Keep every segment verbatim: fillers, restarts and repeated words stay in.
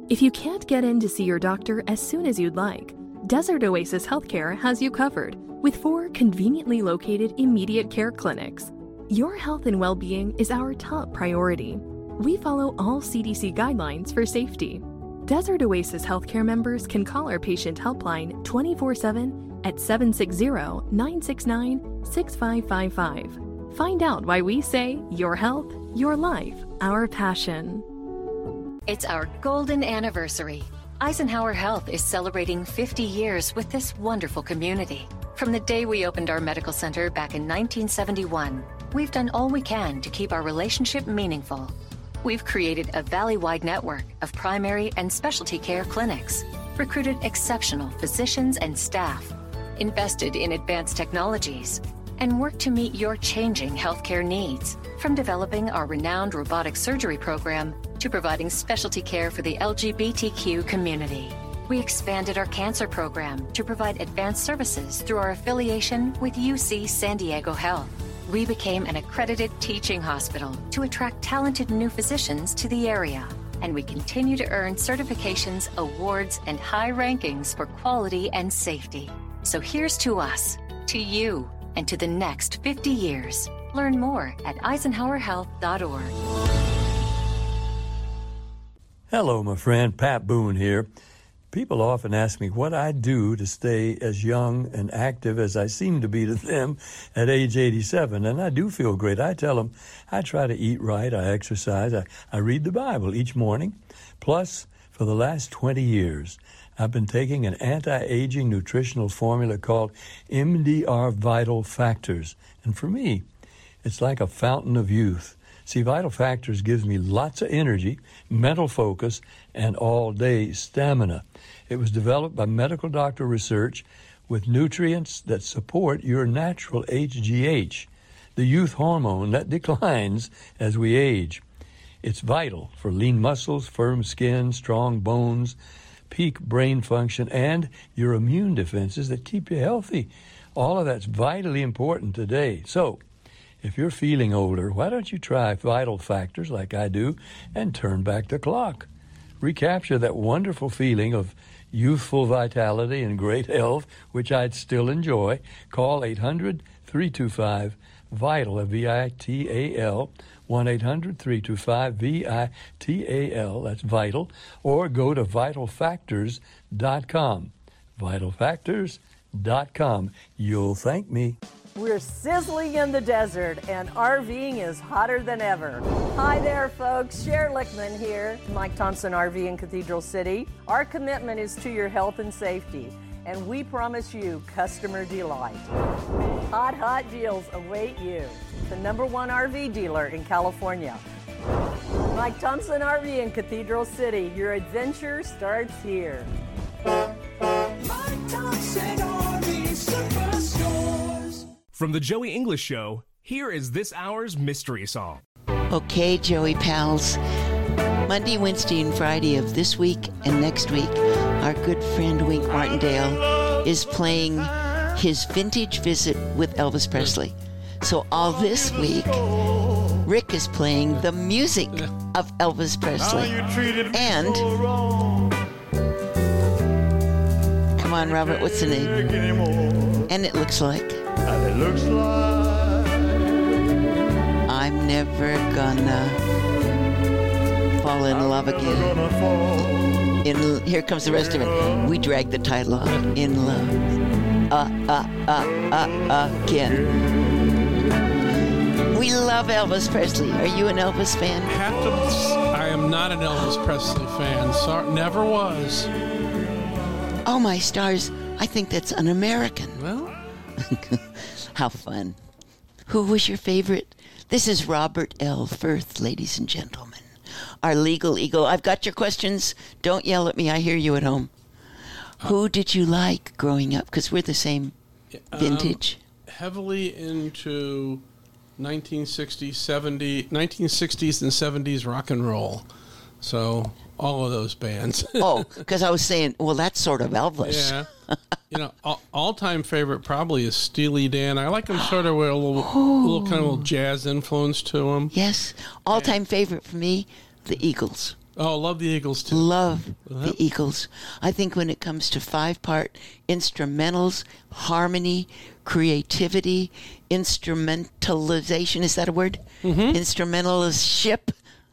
If you can't get in to see your doctor as soon as you'd like, Desert Oasis Healthcare has you covered with four conveniently located immediate care clinics. Your health and well-being is our top priority. We follow all C D C guidelines for safety. Desert Oasis Healthcare members can call our patient helpline twenty-four seven at seven six zero, nine six nine, six five five five. Find out why we say your health, your life, our passion. It's our golden anniversary. Eisenhower Health is celebrating fifty years with this wonderful community. From the day we opened our medical center back in nineteen seventy-one, we've done all we can to keep our relationship meaningful. We've created a valley-wide network of primary and specialty care clinics, recruited exceptional physicians and staff, invested in advanced technologies, and worked to meet your changing healthcare needs, from developing our renowned robotic surgery program to providing specialty care for the L G B T Q community. We expanded our cancer program to provide advanced services through our affiliation with U C San Diego Health. We became an accredited teaching hospital to attract talented new physicians to the area. And we continue to earn certifications, awards, and high rankings for quality and safety. So here's to us, to you, and to the next fifty years. Learn more at eisenhower health dot org. Hello, my friend. Pat Boone here. People often ask me what I do to stay as young and active as I seem to be to them at age eighty-seven, and I do feel great. I tell them I try to eat right, I exercise, I, I read the Bible each morning. Plus, for the last twenty years, I've been taking an anti-aging nutritional formula called M D R Vital Factors. And for me, it's like a fountain of youth. See, Vital Factors gives me lots of energy, mental focus, and all-day stamina. It was developed by medical doctor research with nutrients that support your natural H G H, the youth hormone that declines as we age. It's vital for lean muscles, firm skin, strong bones, peak brain function, and your immune defenses that keep you healthy. All of that's vitally important today. So, if you're feeling older, why don't you try Vital Factors like I do and turn back the clock? Recapture that wonderful feeling of youthful vitality and great health, which I'd still enjoy. Call eight hundred, three two five, VITAL, V I T A L, one eight hundred, three two five, V I T A L, that's Vital, or go to vital factors dot com. vital factors dot com. You'll thank me. We're sizzling in the desert, and RVing is hotter than ever. Hi there, folks. Cher Lichtman here, Mike Thompson R V in Cathedral City. Our commitment is to your health and safety, and we promise you customer delight. Hot, hot deals await you. The number one R V dealer in California. Mike Thompson R V in Cathedral City. Your adventure starts here. Mike Thompson R V Superstores. From the Joey English Show, here is this hour's mystery song. Okay, Joey pals. Monday, Wednesday, and Friday of this week and next week, our good friend Wink Martindale is playing his vintage visit with Elvis Presley. So all this week, Rick is playing the music of Elvis Presley. And, come on, Robert, what's the name? And it looks like... And it looks like I'm never gonna fall in I'm love again. Fall in here comes the rest of it. We drag the title on. In love, uh, uh, uh, uh, again. We love Elvis Presley. Are you an Elvis fan? Have to, I am not an Elvis Presley fan. Sorry, never was. Oh my stars! I think that's un-American. Well. How fun. Who was your favorite? This is Robert L. Firth, ladies and gentlemen. Our legal eagle. I've got your questions. Don't yell at me. I hear you at home. Uh, Who did you like growing up? Because we're the same vintage. Um, heavily into nineteen sixties, seventies, nineteen sixties and seventies rock and roll. So all of those bands. Oh, because I was saying, well, that's sort of Elvis. Yeah. You know, all, all-time favorite probably is Steely Dan. I like him sort of with a little, oh. little kind of little jazz influence to him. Yes. All-time and, favorite for me, the Eagles. Oh, love the Eagles too. Love Yep. the Eagles. I think when it comes to five-part instrumentals, harmony, creativity, instrumentalization, is that a word? Mm-hmm. Instrumentalship,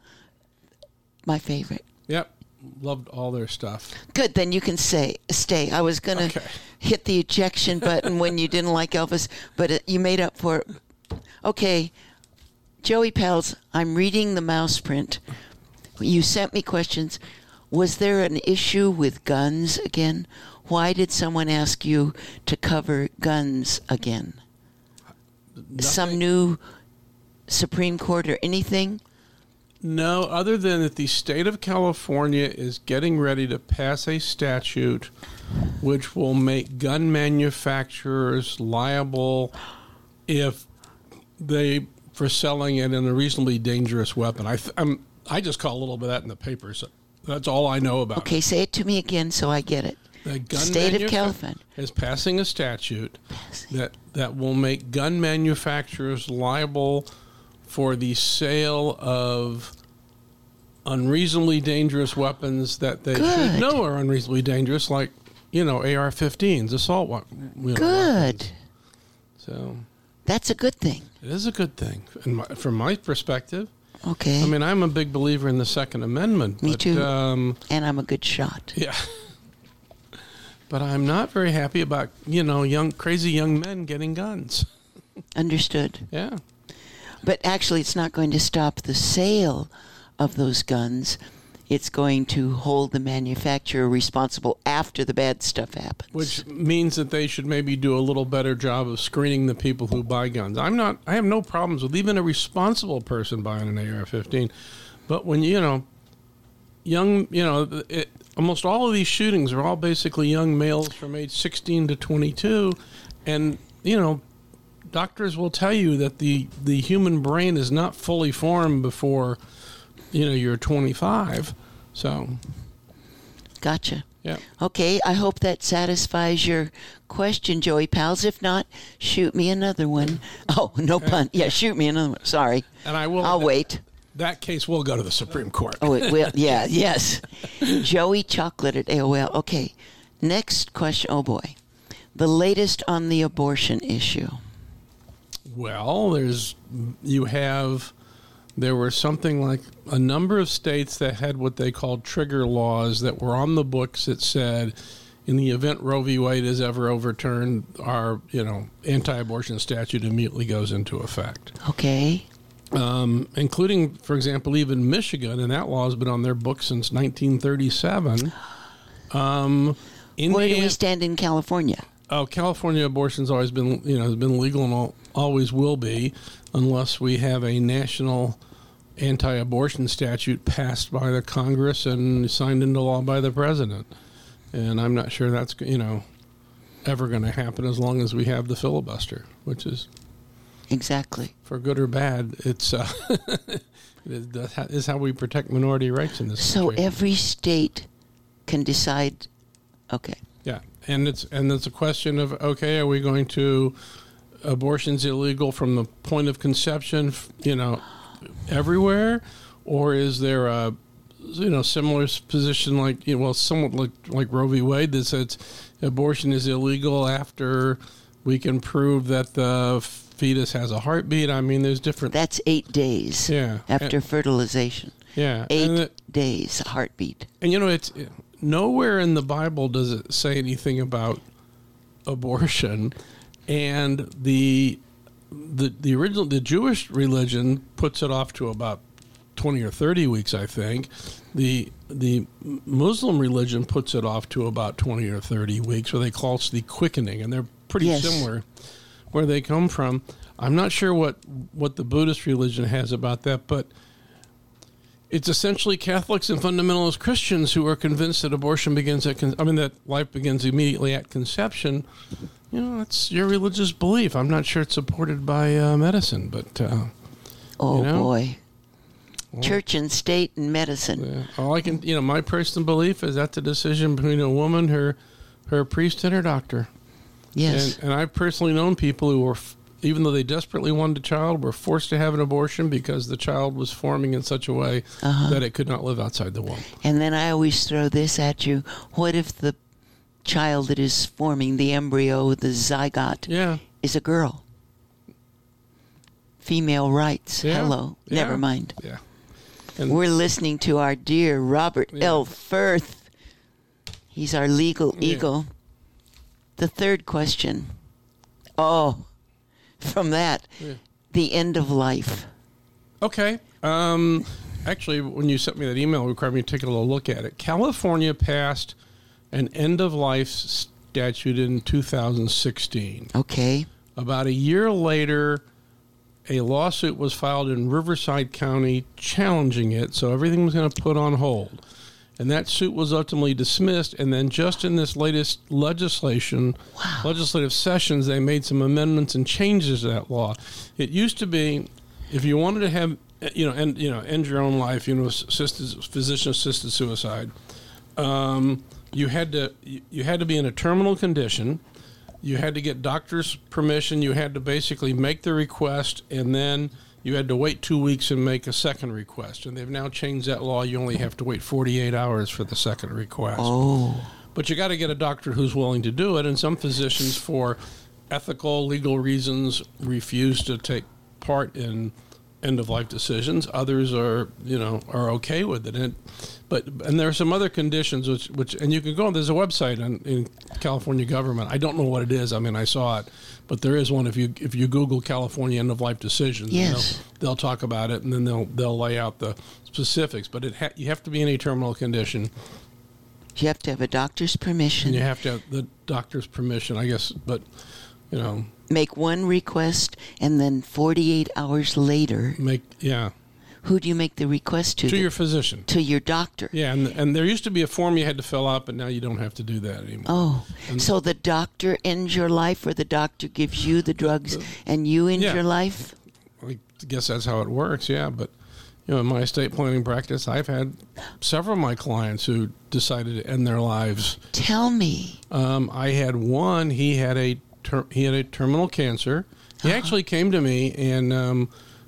my favorite. Yep. Loved all their stuff. Good, then you can say stay. I was going to Okay. hit the ejection button when you didn't like Elvis, but it, you made up for it. Okay, Joey Pals, I'm reading the mouse print. You sent me questions. Was there an issue with guns again? Why did someone ask you to cover guns again? Nothing. Some new Supreme Court or anything? No, other than that the state of California is getting ready to pass a statute which will make gun manufacturers liable if they for selling it in a reasonably dangerous weapon. I th- I'm, I just caught a little bit of that in the papers. That's all I know about Okay, it. say it to me again so I get it. The gun State of manufa- California is passing a statute Passing. that, that will make gun manufacturers liable for the sale of unreasonably dangerous weapons that they Good. should know are unreasonably dangerous, like, you know, A R fifteens, assault wa- you know, Good. weapons. So That's a good thing. it is a good thing. And my, from my perspective, Okay. I mean, I'm a big believer in the Second Amendment. Me but, too. Um, and I'm a good shot. yeah. But I'm not very happy about, you know, young, crazy young men getting guns. Understood. Yeah. But actually, it's not going to stop the sale of those guns. It's going to hold the manufacturer responsible after the bad stuff happens. Which means that they should maybe do a little better job of screening the people who buy guns. I'm not, I have no problems with even a responsible person buying an A R fifteen. But when, you know, young, you know, it, almost all of these shootings are all basically young males from age sixteen to twenty-two. And, you know, doctors will tell you that the, the human brain is not fully formed before, you know, you're twenty-five. So, Gotcha. yeah. Okay, I hope that satisfies your question, Joey Pals. If not, shoot me another one. Oh, no pun. Yeah, shoot me another one. Sorry. And I will. I'll wait. That case will go to the Supreme Court. Oh, it will. Yeah, yes. Joey Chocolate at A O L. Okay, next question. Oh, boy. The latest on the abortion issue. Well, there's you have there were something like a number of states that had what they called trigger laws that were on the books that said, in the event Roe v. Wade is ever overturned, our you know anti-abortion statute immediately goes into effect. Okay. Um, including, for example, even Michigan, and that law has been on their books since nineteen thirty-seven. Um, Where do we Indiana- stand in California? Oh, California abortion's always been, you know, has been legal and al- always will be, unless we have a national anti-abortion statute passed by the Congress and signed into law by the president. And I'm not sure that's, you know, ever going to happen as long as we have the filibuster, which is Exactly. for good or bad. It's uh, that is how we protect minority rights in this So country. every state can decide. Okay. Yeah, and it's and it's a question of, okay, are we going to abortion's illegal from the point of conception, you know, everywhere, or is there a you know similar position like you know, well, somewhat like like Roe v. Wade that says abortion is illegal after we can prove that the fetus has a heartbeat? I mean, there's different. That's eight days Yeah. after And- fertilization. yeah, Eight and it, days, a heartbeat. And you know, it's nowhere in the Bible does it say anything about abortion, and the the the original the Jewish religion puts it off to about twenty or thirty weeks, I think. The the Muslim religion puts it off to about twenty or thirty weeks, where they call it the quickening, and they're pretty Yes. similar where they come from. I'm not sure what what the Buddhist religion has about that, but it's essentially Catholics and fundamentalist Christians who are convinced that abortion begins at, con- I mean, that life begins immediately at conception. You know, that's your religious belief. I'm not sure it's supported by uh, medicine, but uh, Oh, You know? boy. Church and state and medicine. uh, all I can, you know, my personal belief is that's a decision between a woman, her, her priest, and her doctor. Yes. And, and I've personally known people who were, f- even though they desperately wanted a child, were forced to have an abortion because the child was forming in such a way uh-huh. that it could not live outside the womb. And then I always throw this at you. What if the child that is forming, the embryo, the zygote, yeah. is a girl? Female rights. Yeah. Hello. Yeah. Never mind. Yeah. And we're listening to our dear Robert yeah. L. Firth. He's our legal yeah. eagle. The third question. Oh, from that, yeah. the end of life. Okay. Um, actually, when you sent me that email, it required me to take a little look at it. California passed an end-of-life statute in two thousand sixteen. Okay. About a year later, a lawsuit was filed in Riverside County challenging it, so everything was going to put on hold. And that suit was ultimately dismissed, and then just in this latest legislation, wow. legislative sessions, they made some amendments and changes to that law. It used to be, if you wanted to have, you know, end, you know, end your own life, you know, assisted, physician-assisted suicide, um, you had to you had to be in a terminal condition. You had to get doctor's permission. You had to basically make the request, and then you had to wait two weeks and make a second request. And they've now changed that law. You only have to wait forty-eight hours for the second request. Oh. But you got to get a doctor who's willing to do it. And some physicians, for ethical, legal reasons, refuse to take part in end-of-life decisions. Others are, you know, are okay with it. And, but and there are some other conditions which, which and you can go. There's a website on, in California government. I don't know what it is. I mean, I saw it, but there is one. If you if you Google California end-of-life decisions, yes. they'll, they'll talk about it, and then they'll they'll lay out the specifics. But it ha- you have to be in a terminal condition. You have to have a doctor's permission. And you have to have the doctor's permission, I guess. But you know, make one request, and then forty-eight hours later, make yeah. Who do you make the request to? To your physician. To your doctor. Yeah, and and there used to be a form you had to fill out, but now you don't have to do that anymore. Oh, and so the doctor ends your life, or the doctor gives you the drugs, the, and you end yeah. your life? I guess that's how it works, yeah. But, you know, in my estate planning practice, I've had several of my clients who decided to end their lives. Tell me. Um, I had one, he had a ter- he had a terminal cancer. He uh-huh. actually came to me and... Um,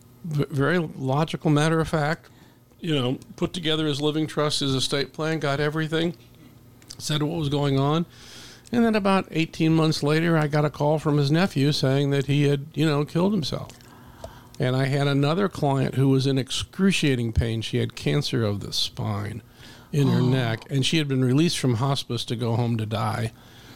very logical matter of fact, you know, put together his living trust, his estate plan, got everything, said what was going on. And then about eighteen months later, I got a call from his nephew saying that he had, you know, killed himself. And I had another client who was in excruciating pain. She had cancer of the spine in oh. her neck, and she had been released from hospice to go home to die.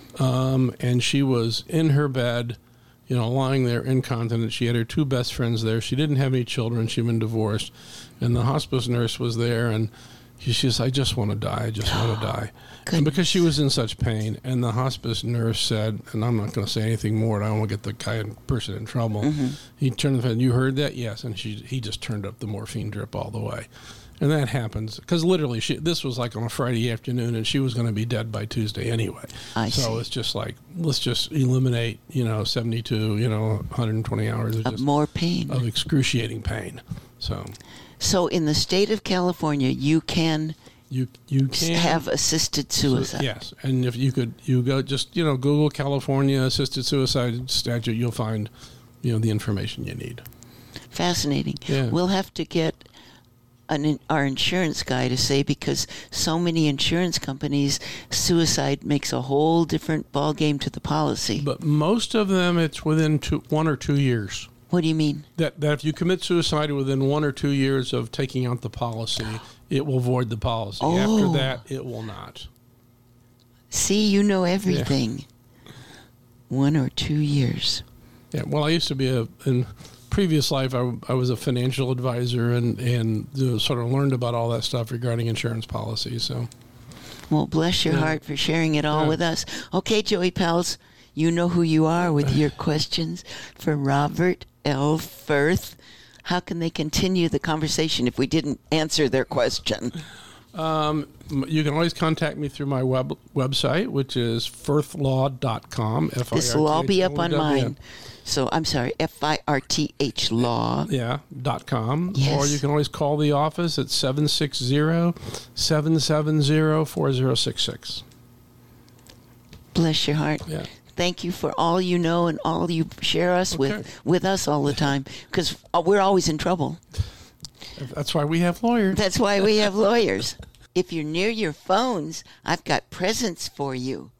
Um, and she was in her bed, you know, lying there incontinent. She had her two best friends there. She didn't have any children. She'd been divorced. And the hospice nurse was there, and she says, I just want to die. I just want to die. And because she was in such pain, and the hospice nurse said, and I'm not going to say anything more, I don't want to get the guy in person in trouble. Mm-hmm. He turned and said, you heard that? Yes. And she, he just turned up the morphine drip all the way. And that happens because literally, she, this was like on a Friday afternoon, and she was going to be dead by Tuesday anyway. I so see. It's just like, let's just eliminate, you know, seventy-two, you know, one hundred twenty hours of, of just, more pain, of excruciating pain. So, so in the state of California, you can you you can have assisted suicide. So, yes, and if you could, you go just you know Google California assisted suicide statute, you'll find, you know, the information you need. Fascinating. Yeah. We'll have to get An, our insurance guy to say, because so many insurance companies, suicide makes a whole different ball game to the policy. But most of them, it's within two, one or two years. What do you mean? That that if you commit suicide within one or two years of taking out the policy, it will void the policy. Oh. After that, it will not. See, you know everything. Yeah. One or two years. Yeah. Well, I used to be a in previous life. I, I was a financial advisor and and you know, sort of learned about all that stuff regarding insurance policies. So, well, bless your yeah. heart for sharing it all yeah. with us. Okay, Joey Pals, you know who you are with your questions for Robert L. Firth. How can they continue the conversation if we didn't answer their question? Um, you can always contact me through my web website, which is firth law dot com. This will all be up on mine. So, I'm sorry, F I R T H law. Yeah, dot com. Yes. Or you can always call the office at seven six zero, seven seven zero, four zero six six. Bless your heart. Yeah. Thank you for all you know and all you share us Okay. with with us all the time, because we're always in trouble. That's why we have lawyers. That's why we have lawyers. If you're near your phones, I've got presents for you.